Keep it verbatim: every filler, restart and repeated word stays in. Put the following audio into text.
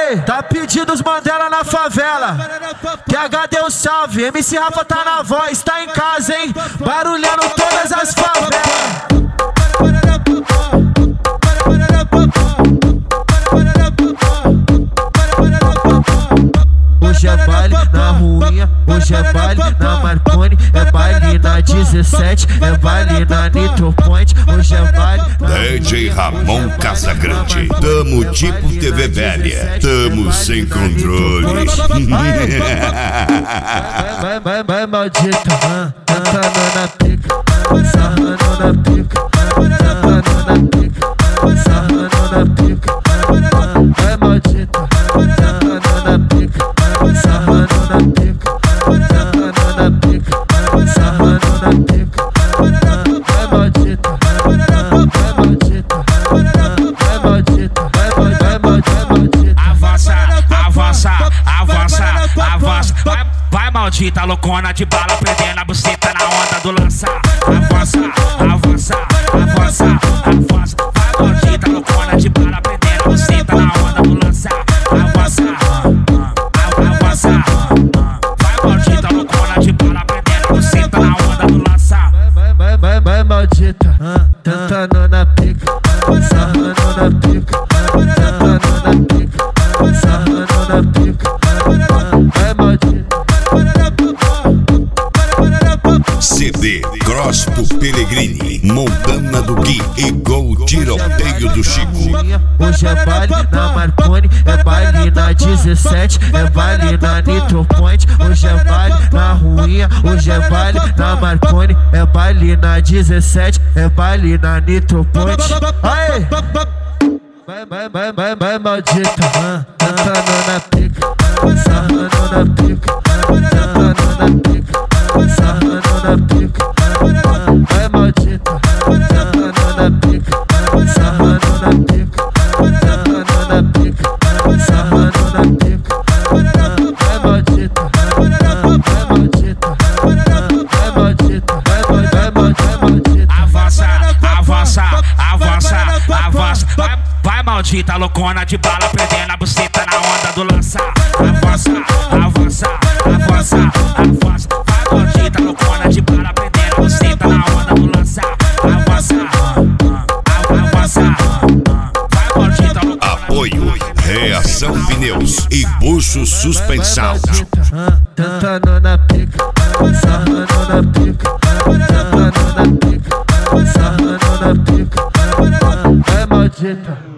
Aê, tá pedindo os Mandela na favela. Que H deu um salve, M C Rafa tá na voz, tá em casa, hein? Barulhando todas as favelas. Hoje é baile na ruinha, hoje é baile na Marconi, é baile na dezessete, é baile na Nitro Point, hoje é baile na... D J Ramon Casagrande, tamo tipo T V velha, tamo sem controle. Vai, vai, vai, maldita, tentando na pica, sarrando na pica, tentando na pica, sarrando na pica, vai, maldita, tentando na pica. Sarrando na pica, sarrando na pica, sarrando na pica. Vai maldita, vai maldita, vai maldita, vai maldita. Avança, avança, avança, avança. Vai, vai maldita, loucona de bala, prendendo a buceta na onda do lançar. Avança, avança, avança, avança. Vai maldita, loucona de bala, prendendo a buceta na onda do lançar. Avança. Vai maldita, loucona de bala, prendendo você tá na onda do lançar. Vai, vai, vai, vai maldita, tentando na pica, sarrando na pica, tentando na pica, sarrando na pica. Vai maldita. C D Cross do Pellegrini, Montana do Gui e Gol Tiroteio do Chico. Hoje é baile na Marconi, é baile na dezessete, é baile na Nitro Point, hoje é baile na ruinha, hoje é baile na Marconi, é baile na dezessete, é baile na Nitro Point. Aê! Vai, vai, vai, vai, vai maldita, tentando na pica, sarrando na pica, tentando na pica, sarrando na pica. Vai maldita, tentando na pica, sarrando na pica, tentando na pica, sarrando na pica. Vai maldita, vai maldita, vai maldita, vai maldita. Avança, avança, avança, avança. Vai, vai maldita, loucona de bala, prendendo a buceta na onda do lançar. Avança, avança, avança, avança. Vai maldita, loucona de bala, prendendo a buceta na onda do lançar. Avança, avança. Vai maldita, loucona. Apoio Reação Pneus e Bucho Suspensão. Tentando na pica, sarrando na pica, tentando na pica, sarrando na pica. Vai maldita.